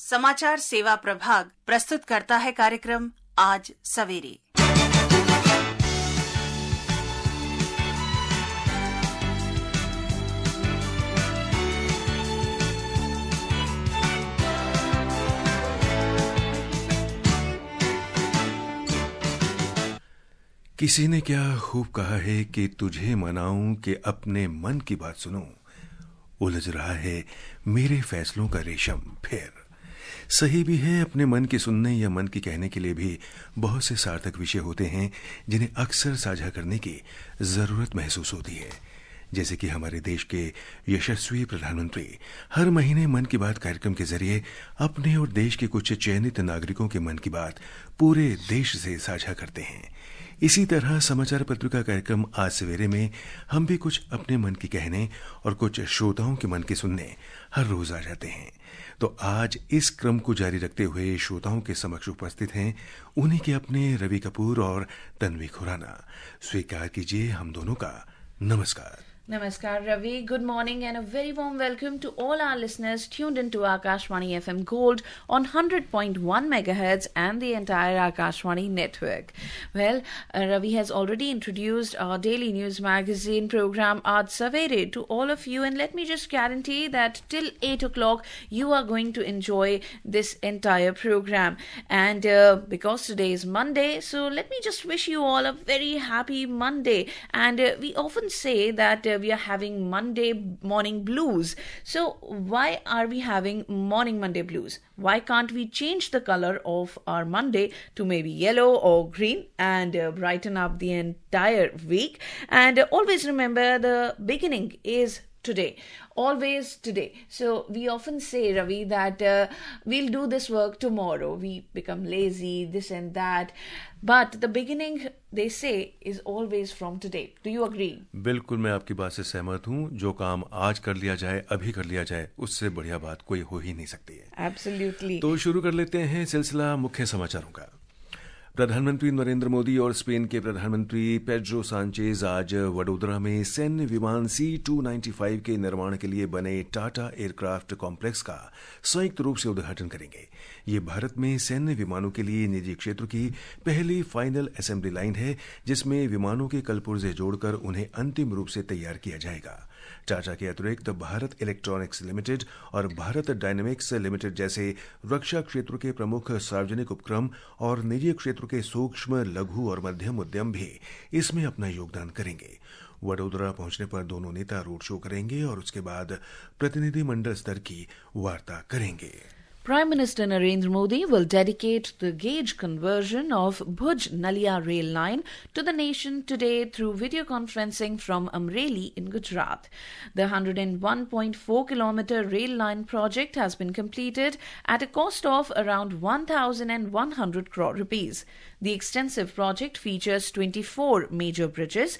समाचार सेवा प्रभाग प्रस्तुत करता है कार्यक्रम आज सवेरे। किसी ने क्या खूब कहा है कि तुझे मनाऊं कि अपने मन की बात सुनूं। उलझ रहा है मेरे फैसलों का रेशम फिर। सही भी है, अपने मन की सुनने या मन की कहने के लिए भी बहुत से सार्थक विषय होते हैं जिन्हें अक्सर साझा करने की जरूरत महसूस होती है। जैसे कि हमारे देश के यशस्वी प्रधानमंत्री हर महीने मन की बात कार्यक्रम के जरिए अपने और देश के कुछ चयनित नागरिकों के मन की बात पूरे देश से साझा करते हैं। इसी तरह समाचार पत्र का कार्यक्रम आज सवेरे में हम भी कुछ अपने मन की कहने और कुछ श्रोताओं के मन की सुनने हर रोज आ जाते हैं। तो आज इस क्रम को जारी रखते हुए श्रोताओं के समक्ष उपस्थित हैं उन्हीं के अपने रवि कपूर और तन्वी खुराना। स्वीकार कीजिए हम दोनों का नमस्कार। Namaskar Ravi, good morning and a very warm welcome to all our listeners tuned into Akashvani FM Gold on 100.1 megahertz and the entire Akashvani network. Well, Ravi has already introduced our daily news magazine program Aaj Savere to all of you, and let me just guarantee that till 8 o'clock you are going to enjoy this entire program. And because today is Monday, so let me just wish you all a very happy Monday. And we often say that we are having Monday morning blues. So why are we having morning Monday blues? Why can't we change the color of our Monday to maybe yellow or green and brighten up the entire week? And always remember, the beginning is today. Always today. So we often say, Ravi, that we'll do this work tomorrow. We become lazy, this and that. But the beginning, they say, is always from today. Do you agree? बिल्कुल, मैं आपकी बात से सहमत हूँ। जो काम आज कर लिया जाए, अभी कर लिया जाए, उससे बढ़िया बात कोई हो ही नहीं सकती है। Absolutely. तो शुरू कर लेते हैं सिलसिला मुख्य समाचारों का। प्रधानमंत्री नरेंद्र मोदी और स्पेन के प्रधानमंत्री पेड्रो सांचेज आज वडोदरा में सैन्य विमान C-295 के निर्माण के लिए बने टाटा एयरक्राफ्ट कॉम्प्लेक्स का संयुक्त रूप से उद्घाटन करेंगे। ये भारत में सैन्य विमानों के लिए निजी क्षेत्र की पहली फाइनल असेंबली लाइन है, जिसमें विमानों के कलपुर्जे जोड़कर उन्हें अंतिम रूप से तैयार किया जाएगा। टाटा के अतिरिक्त भारत इलेक्ट्रॉनिक्स लिमिटेड और भारत डायनेमिक्स लिमिटेड जैसे रक्षा क्षेत्र के प्रमुख सार्वजनिक उपक्रम और निजी क्षेत्र के सूक्ष्म, लघु और मध्यम उद्यम भी इसमें अपना योगदान करेंगे। वडोदरा पहुंचने पर दोनों नेता रोड शो करेंगे और उसके बाद प्रतिनिधिमंडल स्तर की वार्ता करेंगे। Prime Minister Narendra Modi will dedicate the gauge conversion of Bhuj-Nalia rail line to the nation today through video conferencing from Amreli in Gujarat. The 101.4-kilometer rail line project has been completed at a cost of around 1,100 crore rupees. The extensive project features 24 major bridges,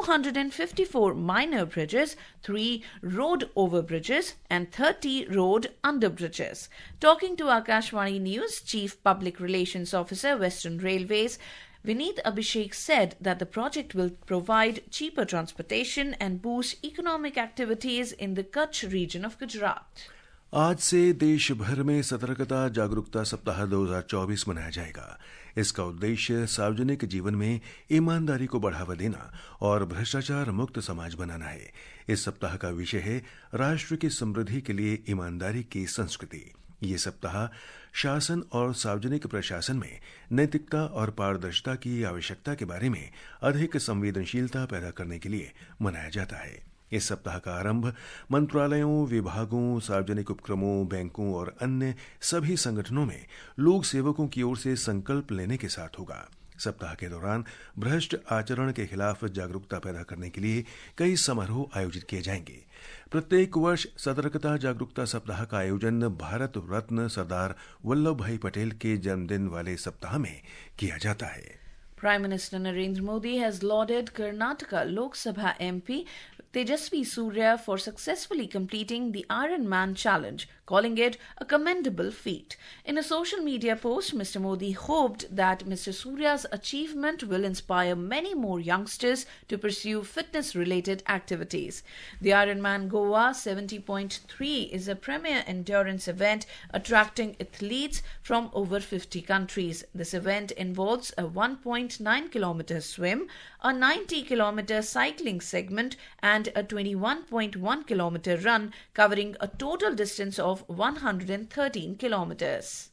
254 minor bridges, 3 road overbridges and 30 road underbridges. Talking to Akashvani News, Chief Public Relations Officer, Western Railways, Vineet Abhishek said that the project will provide cheaper transportation and boost economic activities in the Kutch region of Gujarat. आज से देश भर में सतर्कता जागरूकता सप्ताह 2024 मनाया जाएगा। इसका उद्देश्य सार्वजनिक जीवन में ईमानदारी को बढ़ावा देना और भ्रष्टाचार मुक्त समाज बनाना है। इस सप्ताह का विषय है राष्ट्र की समृद्धि के लिए ईमानदारी की संस्कृति। ये सप्ताह शासन और सार्वजनिक प्रशासन में नैतिकता और पारदर्शिता की आवश्यकता के बारे में अधिक संवेदनशीलता पैदा करने के लिए मनाया जाता है। इस सप्ताह का आरंभ मंत्रालयों, विभागों, सार्वजनिक उपक्रमों, बैंकों और अन्य सभी संगठनों में लोक सेवकों की ओर से संकल्प लेने के साथ होगा। सप्ताह के दौरान भ्रष्ट आचरण के खिलाफ जागरूकता पैदा करने के लिए कई समारोह आयोजित किए जाएंगे। प्रत्येक वर्ष सतर्कता जागरूकता सप्ताह का आयोजन भारत रत्न सरदार वल्लभ भाई पटेल के जन्मदिन वाले सप्ताह में किया जाता है। Prime Minister Narendra Modi has lauded Karnataka Lok Sabha MP Tejasvi Surya for successfully completing the Iron Man Challenge, calling it a commendable feat. In a social media post, Mr. Modi hoped that Mr. Surya's achievement will inspire many more youngsters to pursue fitness-related activities. The Ironman Goa 70.3 is a premier endurance event attracting athletes from over 50 countries. This event involves a 1.9-kilometer swim, a 90-kilometer cycling segment, and a 21.1-kilometer run, covering a total distance of 113 kilometers.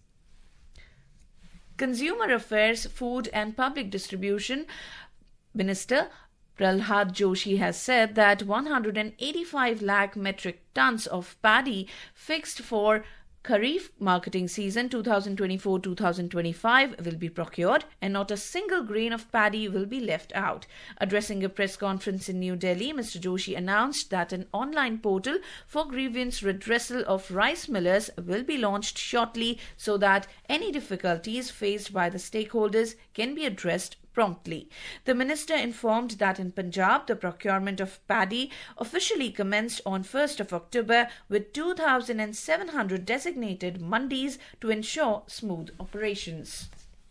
Consumer Affairs, Food and Public Distribution Minister Prahlad Joshi has said that 185 lakh metric tons of paddy fixed for Kharif marketing season 2024-2025 will be procured and not a single grain of paddy will be left out. Addressing a press conference in New Delhi, Mr. Joshi announced that an online portal for grievance redressal of rice millers will be launched shortly so that any difficulties faced by the stakeholders can be addressed promptly. The minister informed that in Punjab, the procurement of paddy officially commenced on 1st of October with 2,700 designated mandis to ensure smooth operations.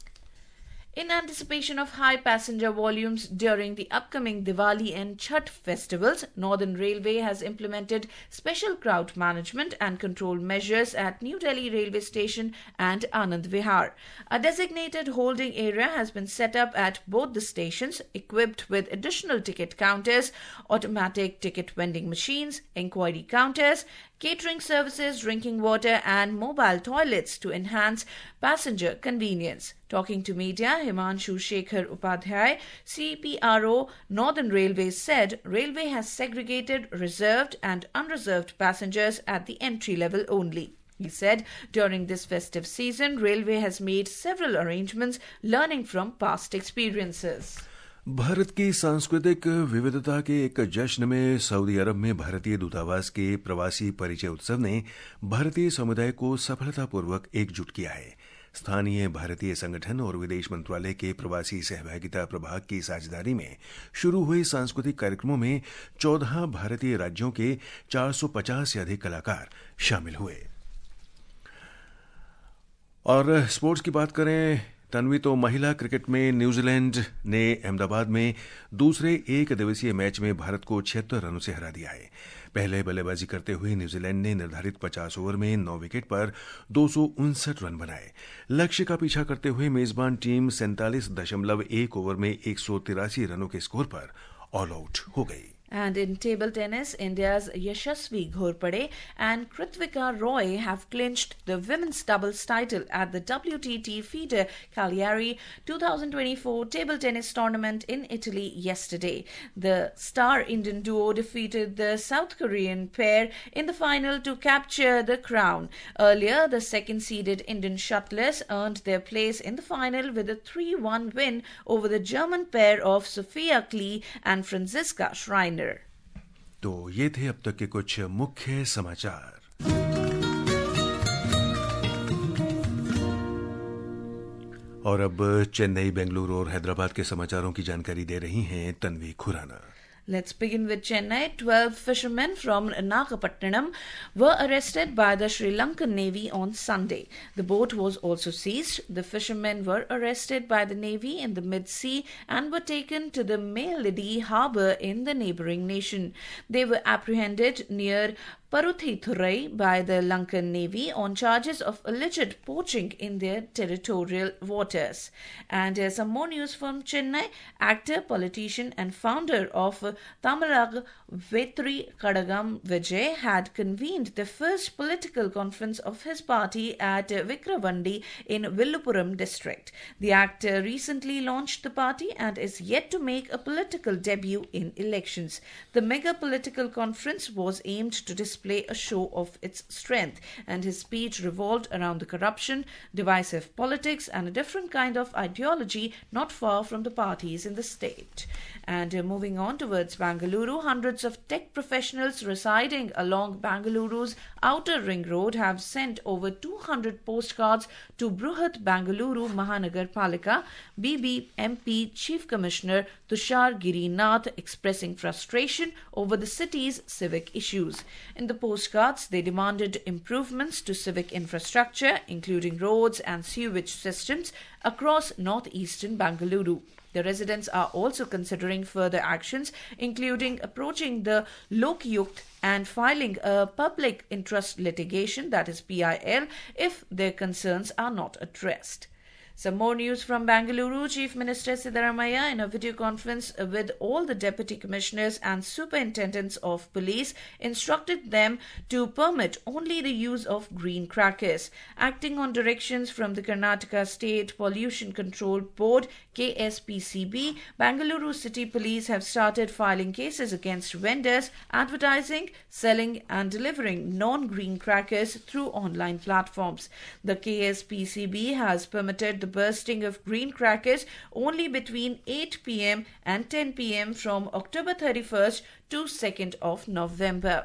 In anticipation of high passenger volumes during the upcoming Diwali and Chhath festivals, Northern Railway has implemented special crowd management and control measures at New Delhi Railway Station and Anand Vihar. A designated holding area has been set up at both the stations, equipped with additional ticket counters, automatic ticket vending machines, enquiry counters, catering services, drinking water and mobile toilets to enhance passenger convenience. Talking to media, Himanshu Shekhar Upadhyay, CPRO Northern Railways said Railway has segregated reserved and unreserved passengers at the entry level only. He said during this festive season, Railway has made several arrangements learning from past experiences. Bharat की सांस्कृतिक विविधता के एक जश्न में Saudi अरब में भारतीय दूतावास के प्रवासी परिचय उत्सव ने भारतीय समुदाय को सफलतापूर्वक एकजुट किया है। स्थानीय भारतीय संगठन और विदेश मंत्रालय के प्रवासी सहभागिता प्रभाग की साझेदारी में शुरू हुए सांस्कृतिक कार्यक्रमों में 14 भारतीय राज्यों के 450 से अधिक कलाकार शामिल हुए। और स्पोर्ट्स की बात करें तन्वी, तो महिला क्रिकेट में न्यूजीलैंड ने अहमदाबाद में दूसरे एक दिवसीय मैच में भारत को 76 रनों से हरा दिया है। पहले बल्लेबाजी करते हुए न्यूजीलैंड ने निर्धारित 50 ओवर में 9 विकेट पर 259 रन बनाए। लक्ष्य का पीछा करते हुए मेजबान टीम 47.1 ओवर में 183 रनों के स्कोर पर ऑल आउट हो गई। And in table tennis, India's Yashasvi Ghorpade and Kritvika Roy have clinched the women's doubles title at the WTT FIDE Cagliari 2024 table tennis tournament in Italy yesterday. The star Indian duo defeated the South Korean pair in the final to capture the crown. Earlier, the second-seeded Indian shuttlers earned their place in the final with a 3-1 win over the German pair of Sophia Klee and Franziska Schreiner. तो ये थे अब तक के कुछ मुख्य समाचार। और अब चेन्नई, बेंगलुरु और हैदराबाद के समाचारों की जानकारी दे रही हैं Tanvi Khurana. Let's begin with Chennai. 12 fishermen from Nagapattinam were arrested by the Sri Lankan Navy on Sunday. The boat was also seized. The fishermen were arrested by the Navy in the mid-sea and were taken to the Mailidi harbour in the neighbouring nation. They were apprehended near Paruthithurai by the Lankan Navy on charges of alleged poaching in their territorial waters. And some more news from Chennai. Actor, politician and founder of Tamilag Vetri Kadagam Vijay had convened the first political conference of his party at Vikravandi in Villupuram district. The actor recently launched the party and is yet to make a political debut in elections. The mega political conference was aimed to display a show of its strength, and his speech revolved around the corruption, divisive politics and a different kind of ideology not far from the parties in the state. And moving on towards Bangalore, hundreds hundreds of tech professionals residing along Bengaluru's outer ring road have sent over 200 postcards to Bruhat Bengaluru Mahanagar Palika BBMP Chief Commissioner Tushar Girinath, expressing frustration over the city's civic issues. In the postcards, they demanded improvements to civic infrastructure, including roads and sewage systems across northeastern Bengaluru. The residents are also considering further actions, including approaching the Lokyukt and filing a public interest litigation, that is PIL, if their concerns are not addressed. Some more news from Bengaluru. Chief Minister Siddaramaiah, in a video conference with all the deputy commissioners and superintendents of police, instructed them to permit only the use of green crackers. Acting on directions from the Karnataka State Pollution Control Board, KSPCB, Bengaluru City Police have started filing cases against vendors advertising, selling and delivering non-green crackers through online platforms. The KSPCB has permitted the bursting of green crackers only between 8 p.m. and 10 p.m. from October 31st to 2nd of November.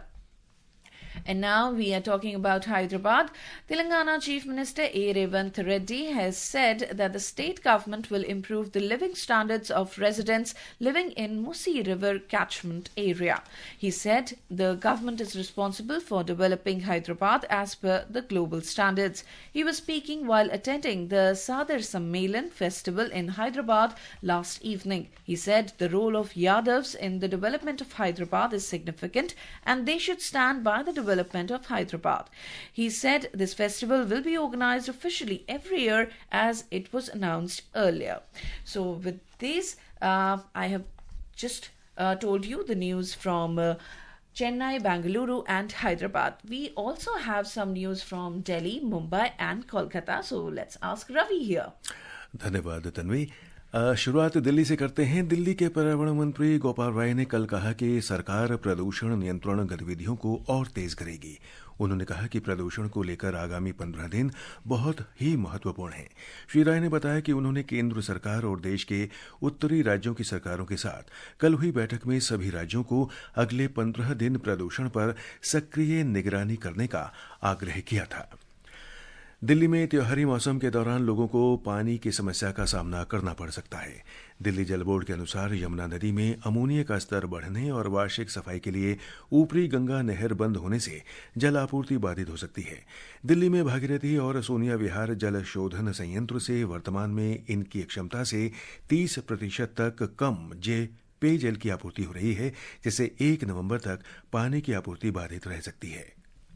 And now we are talking about Hyderabad. Telangana Chief Minister A. Revant Reddy has said that the state government will improve the living standards of residents living in Musi River catchment area. He said the government is responsible for developing Hyderabad as per the global standards. He was speaking while attending the Sadar Sammelan festival in Hyderabad last evening. He said the role of Yadavs in the development of Hyderabad is significant and they should stand by the development of Hyderabad. He said this festival will be organized officially every year as it was announced earlier. So with this, I have just told you the news from Chennai, Bengaluru and Hyderabad. We also have some news from Delhi, Mumbai and Kolkata. So let's ask Ravi here. धन्यवाद तन्वी। शुरुआत दिल्ली से करते हैं। दिल्ली के पर्यावरण मंत्री गोपाल राय ने कल कहा कि सरकार प्रदूषण नियंत्रण गतिविधियों को और तेज करेगी। उन्होंने कहा कि प्रदूषण को लेकर आगामी 15 दिन बहुत ही महत्वपूर्ण हैं। श्री राय ने बताया कि उन्होंने केंद्र सरकार और देश के उत्तरी राज्यों की सरकारों के साथ कल हुई बैठक में सभी राज्यों को अगले 15 दिन प्रदूषण पर सक्रिय निगरानी करने का आग्रह किया था। दिल्ली में त्योहारी मौसम के दौरान लोगों को पानी की समस्या का सामना करना पड़ सकता है। दिल्ली जल बोर्ड के अनुसार यमुना नदी में अमोनिया का स्तर बढ़ने और वार्षिक सफाई के लिए ऊपरी गंगा नहर बंद होने से जल आपूर्ति बाधित हो सकती है। दिल्ली में भागीरथी और सोनिया विहार जल शोधन संयंत्र से वर्तमान में इनकी क्षमता से 30% तक कम पेयजल की आपूर्ति हो रही है, जिससे 1 नवंबर तक पानी की आपूर्ति बाधित रह सकती है।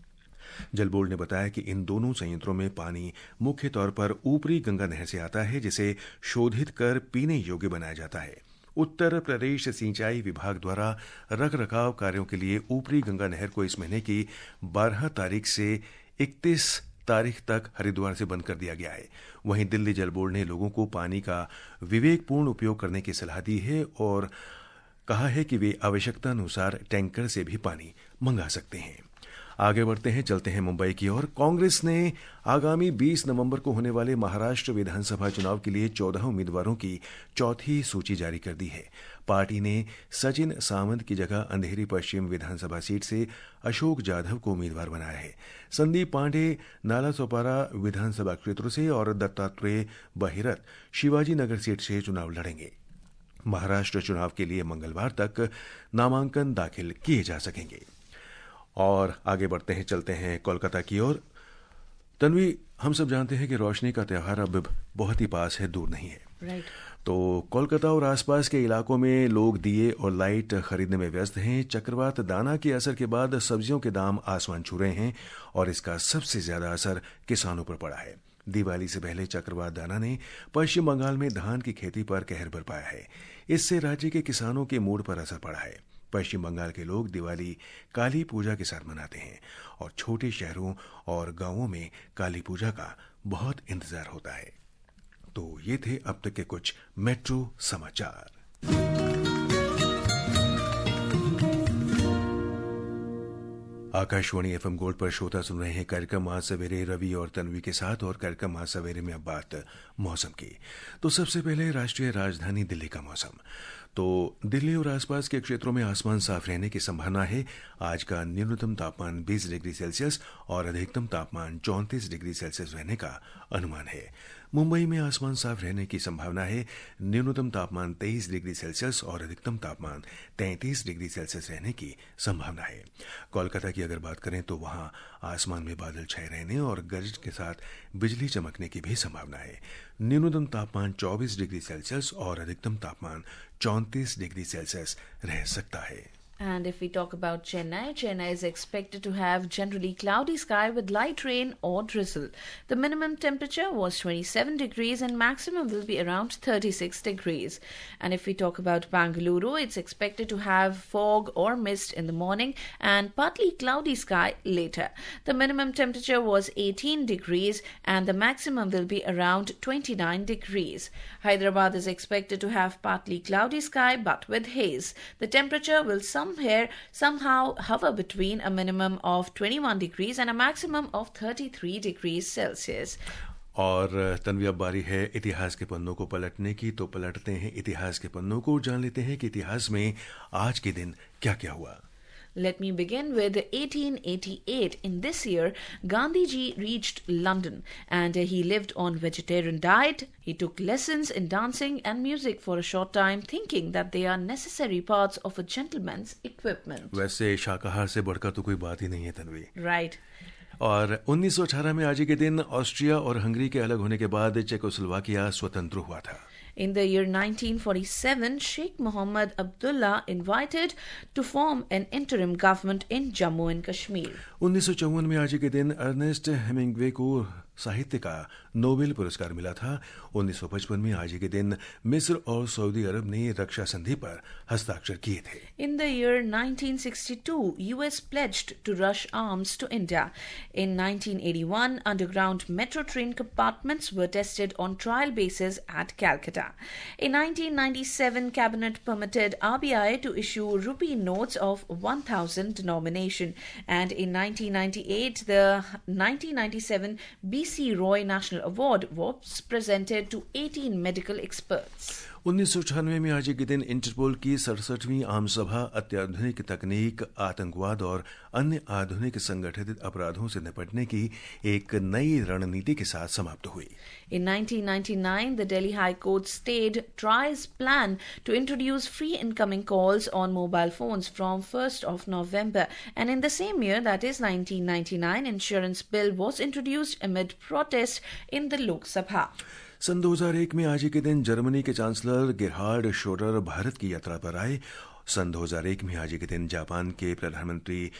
जल बोर्ड ने बताया कि इन दोनों संयंत्रों में पानी मुख्य तौर पर ऊपरी गंगा नहर से आता है, जिसे शोधित कर पीने योग्य बनाया जाता है। उत्तर प्रदेश सिंचाई विभाग द्वारा रखरखाव कार्यों के लिए ऊपरी गंगा नहर को इस महीने की 12 तारीख से 31 तारीख तक हरिद्वार से बंद कर दिया गया है। वहीं दिल्ली जल बोर्ड ने लोगों को पानी का विवेकपूर्ण उपयोग करने की सलाह दी है और कहा है कि वे आवश्यकता अनुसार टैंकर से भी पानी मंगा सकते हैं। आगे बढ़ते हैं, चलते हैं मुंबई की ओर। कांग्रेस ने आगामी 20 नवंबर को होने वाले महाराष्ट्र विधानसभा चुनाव के लिए 14 उम्मीदवारों की चौथी सूची जारी कर दी है। पार्टी ने सचिन सावंत की जगह अंधेरी पश्चिम विधानसभा सीट से अशोक जाधव को उम्मीदवार बनाया है। संदीप पांडे नालासोपारा विधानसभा क्षेत्र से और दत्तात्रेय बहिरथ शिवाजी नगर सीट से चुनाव लड़ेंगे। महाराष्ट्र चुनाव के लिए मंगलवार तक नामांकन दाखिल किए जा सकेंगे। और आगे बढ़ते हैं, चलते हैं कोलकाता की ओर। तन्वी, हम सब जानते हैं कि रोशनी का त्यौहार अब बहुत ही पास है, दूर नहीं है। राइट। तो कोलकाता और आसपास के इलाकों में लोग दिए और लाइट खरीदने में व्यस्त हैं। चक्रवात दाना के असर के बाद सब्जियों के दाम आसमान छू रहे हैं और इसका सबसे ज्यादा असर किसानों पर पड़ा है। दिवाली से पहले चक्रवात दाना ने पश्चिम बंगाल में धान की खेती पर कहर बरपाया है। इससे राज्य के किसानों के मूड पर असर पड़ा है। पश्चिम बंगाल के लोग दिवाली काली पूजा के साथ मनाते हैं और छोटे शहरों और गांवों में काली पूजा का बहुत इंतजार होता है। तो ये थे अब तक के कुछ मेट्रो समाचार। आकाशवाणी एफएम गोल्ड पर श्रोता सुन रहे हैं कार्यक्रम आज सवेरे रवि और तन्वी के साथ। और कार्यक्रम आज सवेरे में अब बात मौसम की। तो सबसे पहले राष्ट्रीय राजधानी दिल्ली का मौसम। तो दिल्ली और आसपास के क्षेत्रों में आसमान साफ रहने की संभावना है। आज का न्यूनतम तापमान 20 डिग्री सेल्सियस और अधिकतम तापमान 34 डिग्री सेल्सियस रहने का अनुमान है। मुंबई में आसमान साफ रहने की संभावना है। न्यूनतम तापमान 23 डिग्री सेल्सियस और अधिकतम तापमान 33 डिग्री सेल्सियस रहने की संभावना है। कोलकाता की अगर बात करें तो वहां आसमान में बादल छाए रहने और गरज के साथ बिजली चमकने की भी संभावना है। न्यूनतम तापमान 24 डिग्री सेल्सियस और अधिकतम तापमान 34 डिग्री सेल्सियस रह सकता है। And if we talk about Chennai, Chennai is expected to have generally cloudy sky with light rain or drizzle. The minimum temperature was 27 degrees and maximum will be around 36 degrees. And if we talk about Bangalore, it's expected to have fog or mist in the morning and partly cloudy sky later. The minimum temperature was 18 degrees and the maximum will be around 29 degrees. Hyderabad is expected to have partly cloudy sky but with haze. The temperature will somehow hover between a minimum of 21 degrees and a maximum of 33 degrees Celsius. और तन्वी अब बारी है इतिहास के पन्नों को पलटने की। तो पलटते हैं इतिहास के पन्नों को, जान लेते हैं कि इतिहास में आज के दिन क्या क्या हुआ। Let me begin with 1888. In this year, Gandhiji reached London and he lived on vegetarian diet. He took lessons in dancing and music for a short time, thinking that they are necessary parts of a gentleman's equipment. वैसे शाकाहार से बढ़कर तो कोई बात ही नहीं है Tanvi. Right. और 1918 में आज ही के दिन ऑस्ट्रिया और हंगरी के अलग होने के बाद चेकोस्लोवाकिया स्वतंत्र हुआ था। In the year 1947, Sheikh Mohammed Abdullah invited to form an interim government in Jammu and Kashmir. 1954 में आज ही के दिन अर्नेस्ट हेमिंग्वे को साहित्य का नोबेल पुरस्कार मिला था। 1955 में आज ही के दिन मिस्र और सऊदी अरब ने रक्षा संधि पर हस्ताक्षर किए थे। In the year 1962, US pledged to rush arms to India. In 1981, underground metro train compartments were tested on trial basis at Calcutta. In 1997, Cabinet permitted RBI to issue rupee notes of 1,000 denomination. And in 1998, the 1997 B.C. Roy National Award was presented to 18 medical experts. 1996 में आज के दिन interpole की 67वीं आम सभा अत्याधुनिक तकनीक, आतंकवाद और अन्य आधुनिक संगठित अपराधों से निपटने की एक नई रणनीति के साथ समाप्त हुई। In 1999, the Delhi High Court stayed TRAI's plan to introduce free incoming calls on mobile phones from 1st of November. And in the same year, that is 1999, insurance bill was introduced amid protest in the Lok Sabha. सन 2001 में आज के दिन Germany के chancellor Gerhard Schroeder Bharat की यात्रा पर आए। सन 2001 में आज के दिन जापान के प्रधानमंत्री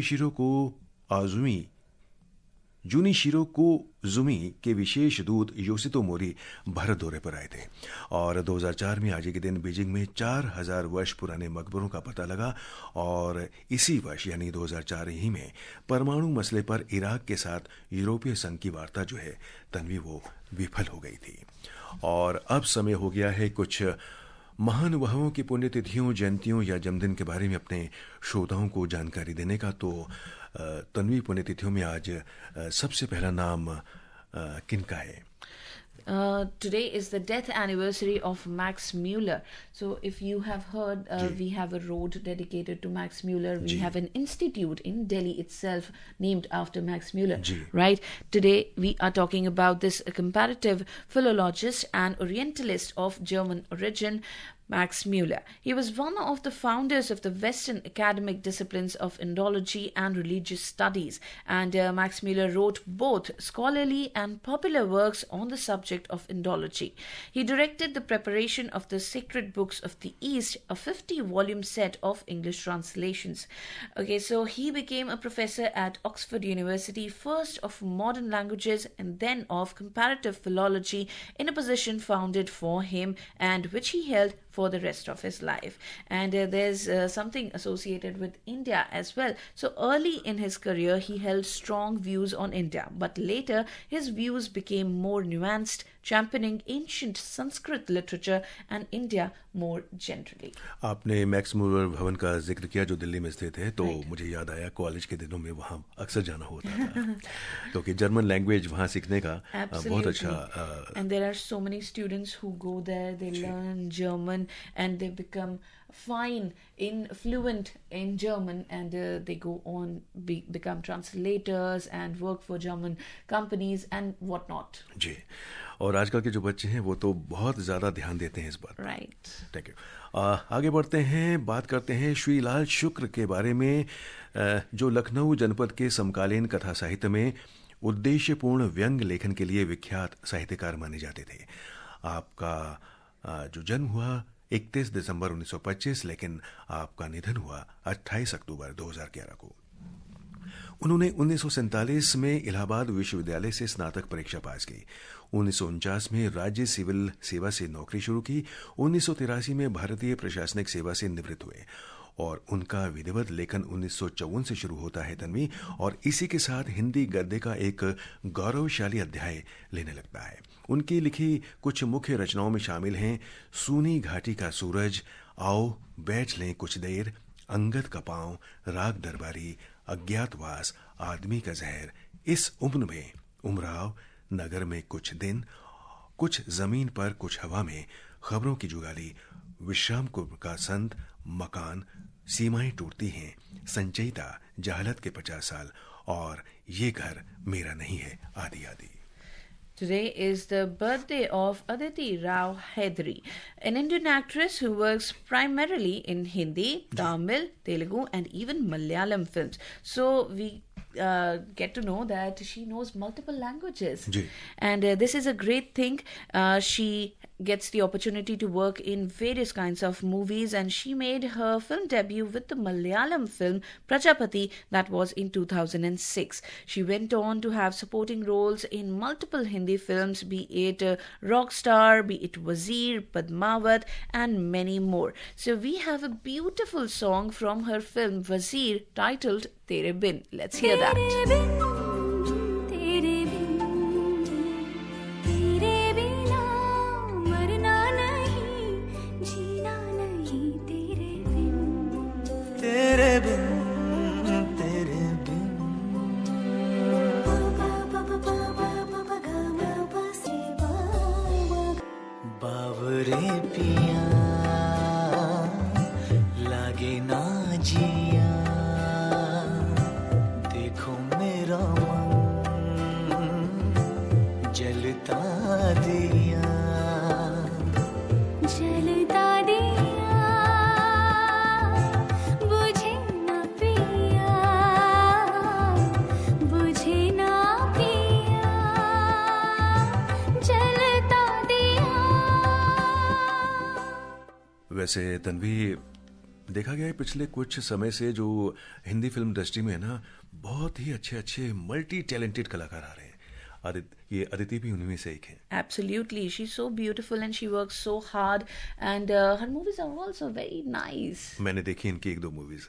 जुनिशिरो कोइजुमी के विशेष दूत योशितो मोरी भारत दौरे पर आए थे। और 2004 में आज के दिन बीजिंग में 4000 वर्ष पुराने मकबरों का पता लगा। और इसी वर्ष यानी 2004 ही में परमाणु मसले पर इराक के साथ यूरोपीय संघ की वार्ता जो है तन्वी वो विफल हो गई थी। और अब समय हो गया है कुछ महानुभावों की पुण्यतिथियों, जयंतियों या जन्मदिन के बारे में अपने श्रोताओं को जानकारी देने का। तो तन्वी, पुण्यतिथियों में आज सबसे पहला नाम किनका है? Today is the death anniversary of Max Muller. So if you have heard, we have a road dedicated to Max Muller. We have an institute in Delhi itself named after Max Muller. Right? Today we are talking about this comparative philologist and orientalist of German origin, Max Muller. He was one of the founders of the Western academic disciplines of Indology and religious studies. And Max Muller wrote both scholarly and popular works on the subject of Indology. He directed the preparation of the Sacred Books of the East, a 50-volume set of English translations. Okay, so he became a professor at Oxford University, first of modern languages and then of comparative philology, in a position founded for him and which he held for the rest of his life. And there's something associated with India as well. So early in his career, he held strong views on India, but later his views became more nuanced, championing ancient Sanskrit literature and India more generally. आपने Max Mueller Bhavan का जिक्र किया जो दिल्ली में स्थित है, तो मुझे याद आया कॉलेज के दिनों में वहाँ अक्सर जाना होता था क्योंकि जर्मन लैंग्वेज वहाँ सीखने का बहुत अच्छा. And there are so many students who go there, they learn German and they become fluent in German, and they go on become translators and work for German companies and whatnot. जी, और आजकल के जो बच्चे हैं वो तो बहुत ज़्यादा ध्यान देते हैं इस बात. राइट. Thank you. आगे बढ़ते हैं, बात करते हैं श्री लाल शुक्र के बारे में, जो लखनऊ जनपद के समकालीन कथा साहित्य में उद्देश्यपूर्ण व्यंग लेखन के लिए विख्यात साहित्यकार माने जाते थे. आपका जो जन्म हुआ 31 दिसंबर 1925, लेकिन आपका निधन हुआ 28 अक्टूबर 2011 को. उन्होंने 1947 में इलाहाबाद विश्वविद्यालय से स्नातक परीक्षा पास की. 1949 में राज्य सिविल सेवा से नौकरी शुरू की. 1983 में भारतीय प्रशासनिक सेवा से निवृत्त हुए और उनका विधिवत लेखन 1954 से शुरू होता है तन्वी, और इसी के साथ हिंदी गद्य का एक गौरवशाली अध्याय लेने लगता है. उनकी लिखी कुछ मुख्य रचनाओं में शामिल हैं सूनी घाटी का सूरज, आओ बैठ लें कुछ देर, अंगद का पांव, राग दरबारी, अज्ञातवास, आदमी का जहर, इस उम्र में उमराव, नगर में कुछ दिन, कुछ जमीन पर कुछ हवा में, खबरों की जुगाली, विश्राम का संत, मकान, सीमाएं टूटती हैं, संचयिता, जहालत के 50 साल, और ये घर मेरा नहीं है, आदि आदि. Today is the birthday of Aditi Rao Hydari, an Indian actress who works primarily in Hindi, Tamil, Telugu and even Malayalam films. So we get to know that she knows multiple languages. And this is a great thing. She gets the opportunity to work in various kinds of movies, and she made her film debut with the Malayalam film Prajapati, that was in 2006. She went on to have supporting roles in multiple Hindi films, be it Rockstar, be it Wazir, Padmavat and many more. So we have a beautiful song from her film Wazir titled Tere Bin. Let's hear that. वैसे तन्वी, देखा गया है पिछले कुछ समय से जो Hindi film industry में है ना, बहुत ही अच्छे अच्छे मल्टी टैलेंटेड कलाकार आ रहे हैं. ये अदिति भी उनमें से एक है. Absolutely, she's so beautiful and she works so hard, and her movies are also very nice. मैंने देखी इनकी 1-2 मूवीज.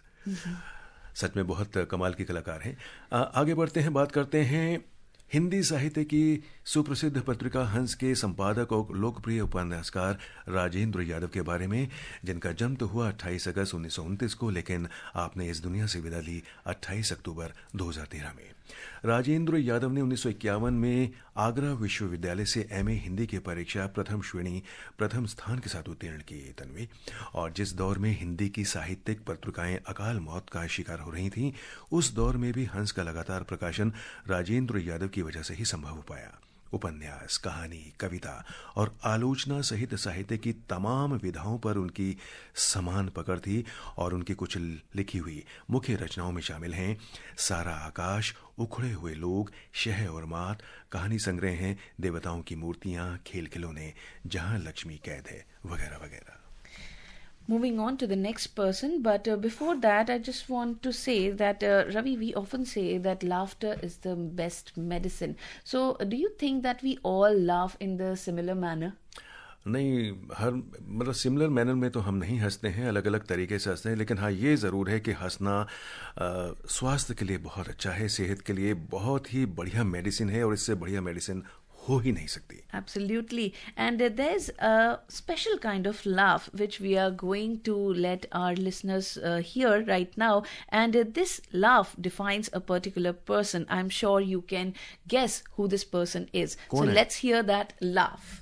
सच में बहुत कमाल की कलाकार हैं. आगे बढ़ते हैं, बात करते हैं हिंदी साहित्य की सुप्रसिद्ध पत्रिका हंस के संपादक और लोकप्रिय उपन्यासकार राजेंद्र यादव के बारे में, जिनका जन्म तो हुआ 28 अगस्त 1929 को, लेकिन आपने इस दुनिया से विदा ली 28 अक्टूबर 2013 में. राजेंद्र यादव ने 1951 में आगरा विश्वविद्यालय से एमए हिंदी की परीक्षा प्रथम श्रेणी प्रथम स्थान के साथ उत्तीर्ण की तन्वी. और जिस दौर में हिंदी की साहित्यिक पत्रिकाएं अकाल मौत का शिकार हो रही थीं, उस दौर में भी हंस का लगातार प्रकाशन राजेंद्र यादव की वजह से ही संभव हो पाया. उपन्यास, कहानी, कविता और आलोचना सहित साहित्य की तमाम विधाओं पर उनकी समान पकड़ थी, और उनकी कुछ लिखी हुई मुख्य रचनाओं में शामिल हैं सारा आकाश, उखड़े हुए लोग, शह और मात, कहानी संग्रह हैं देवताओं की मूर्तियां, खेल खिलौने, जहां लक्ष्मी कैद है, वगैरह वगैरह. Moving on to the next person, but before that, I just want to say that, Ravi, we often say that laughter is the best medicine. So, do you think that we all laugh in the similar manner? नहीं, हर मतलब similar manner में तो हम नहीं हंसते हैं, अलग अलग तरीके से हंसते हैं, लेकिन हाँ ये ज़रूर है कि हंसना स्वास्थ्य के लिए बहुत अच्छा है, सेहत के लिए बहुत ही बढ़िया मेडिसिन है और इससे बढ़िया मेडिसिन हो ही नहीं सकती. Absolutely. And there's a special kind of laugh which we are going to let our listeners hear right now. And this laugh defines a particular person. I'm sure you can guess who this person is. So let's hear that laugh.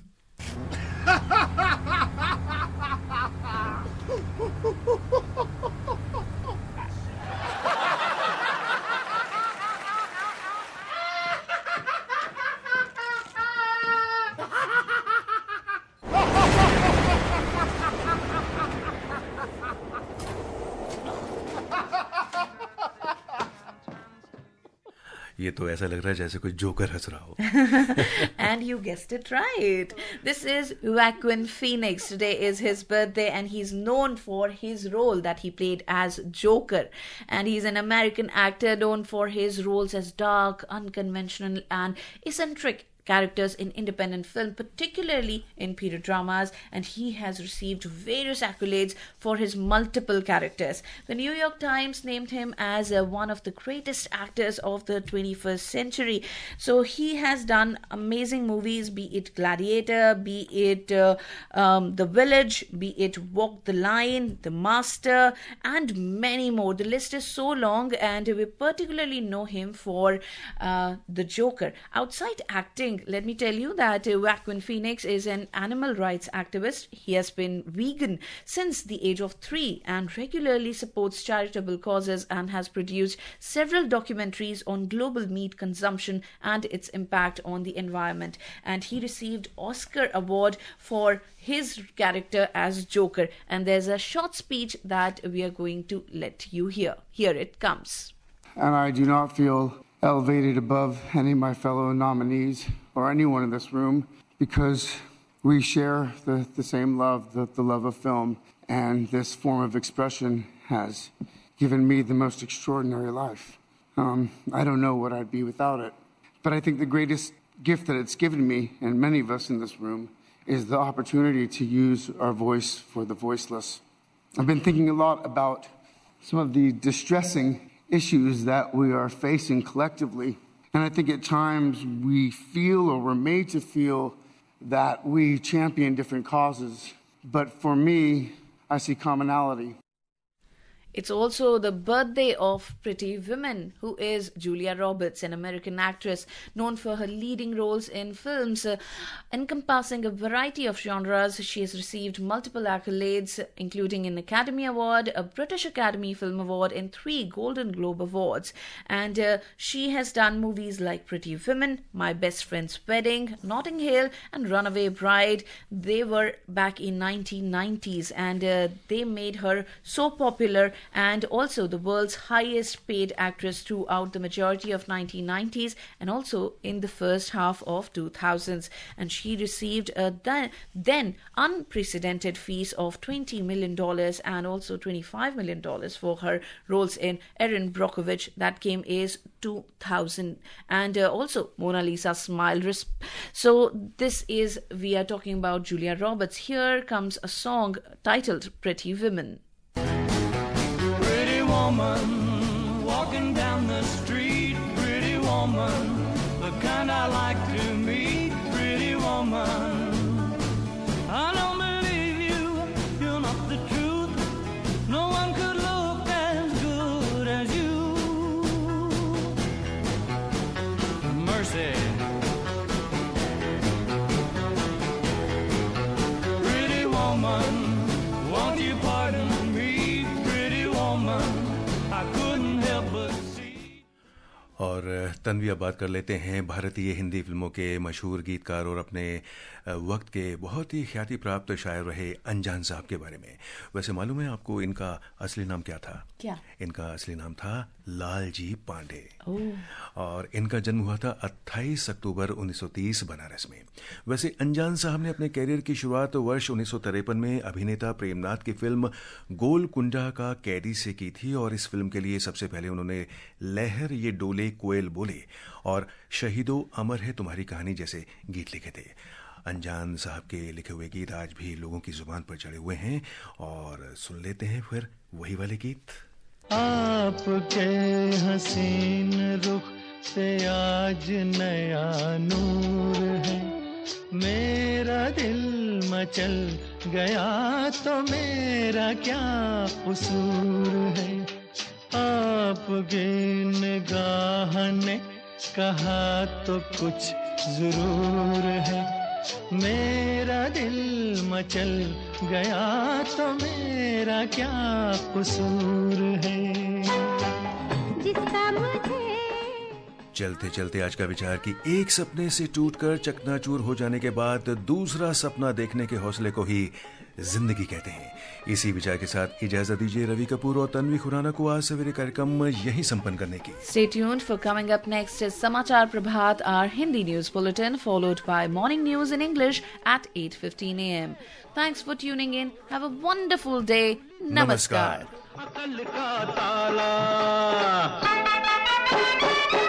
ये तो ऐसा लग रहा है जैसे कोई joker हंस रहा हो. And you guessed it right. This is Joaquin Phoenix. Today is his birthday and he's known for his role that he played as Joker. And he's an American actor known for his roles as dark, unconventional and eccentric characters in independent film, particularly in period dramas, and he has received various accolades for his multiple characters. The New York Times named him as one of the greatest actors of the 21st century. So he has done amazing movies, be it Gladiator, be it The Village, be it Walk the Line, The Master, and many more. The list is so long, and we particularly know him for the Joker. Outside acting, let me tell you that Joaquin Phoenix is an animal rights activist. He has been vegan since the age of 3 and regularly supports charitable causes and has produced several documentaries on global meat consumption and its impact on the environment. And he received Oscar award for his character as Joker. And there's a short speech that we are going to let you hear. Here it comes. And I do not feel elevated above any of my fellow nominees or anyone in this room because we share the same love, the love of film, and this form of expression has given me the most extraordinary life. I don't know what I'd be without it, but I think the greatest gift that it's given me, and many of us in this room, is the opportunity to use our voice for the voiceless. I've been thinking a lot about some of the distressing issues that we are facing collectively. And I think at times we feel, or we're made to feel, that we champion different causes. But for me, I see commonality. It's also the birthday of Pretty Women, who is Julia Roberts, an American actress known for her leading roles in films encompassing a variety of genres. She has received multiple accolades, including an Academy Award, a British Academy Film Award, and 3 Golden Globe Awards. And she has done movies like Pretty Women, My Best Friend's Wedding, Notting Hill, and Runaway Bride. They were back in 1990s, and they made her so popular and also the world's highest paid actress throughout the majority of 1990s and also in the first half of 2000s. And she received a then unprecedented fees of $20 million and also $25 million for her roles in Erin Brockovich. That came is 2000. And also Mona Lisa Smile. So this is, we are talking about Julia Roberts. Here comes a song titled Pretty Women. Woman walking down the street, pretty woman, the kind I like to meet, pretty woman. I don't believe you, you're not the truth. No one could look as good as you. Mercy. Pretty woman, won't you pardon me, pretty woman? और तन्वी, अब बात कर लेते हैं भारतीय हिंदी फिल्मों के मशहूर गीतकार और अपने वक्त के बहुत ही ख्याति प्राप्त शायर रहे अनजान साहब के बारे में. वैसे मालूम है आपको इनका असली नाम क्या था? क्या? इनका असली नाम था लालजी पांडे. और इनका जन्म हुआ था 28 अक्टूबर 1930 बनारस में. वैसे अनजान साहब ने अपने कैरियर की शुरुआत वर्ष 1953 में अभिनेता प्रेमनाथ की फिल्म गोलकुंडा का कैदी से की थी और इस फिल्म के लिए सबसे पहले उन्होंने लहर ये डोले कोयल बोले और शहीदों अमर है तुम्हारी कहानी जैसे गीत लिखे थे. अनजान साहब के लिखे हुए गीत आज भी लोगों की जुबान पर चढ़े हुए हैं और सुन लेते हैं फिर वही वाले गीत। आपके हसीन रुख से आज नया नूर है, मेरा दिल मचल गया तो मेरा क्या कसूर है। आपकी निगाह ने कहा तो कुछ जरूर है, मेरा दिल मचल गया तो मेरा क्या कसूर है। जिसका मुझे चलते चलते आज का विचार कि एक सपने से टूटकर चकनाचूर हो जाने के बाद दूसरा सपना देखने के हौसले को ही जिंदगी कहते हैं। इसी विचार के साथ इजाजत दीजिए रवि कपूर और तन्वी खुराना को आज सवेरे कार्यक्रम यही संपन्न करने की। Stay tuned for coming up next is Samachar Prabhat, our Hindi news bulletin, followed by morning news in English at 8:15 a.m. Thanks for tuning in. Have a wonderful day. Namaskar. नमस्कार।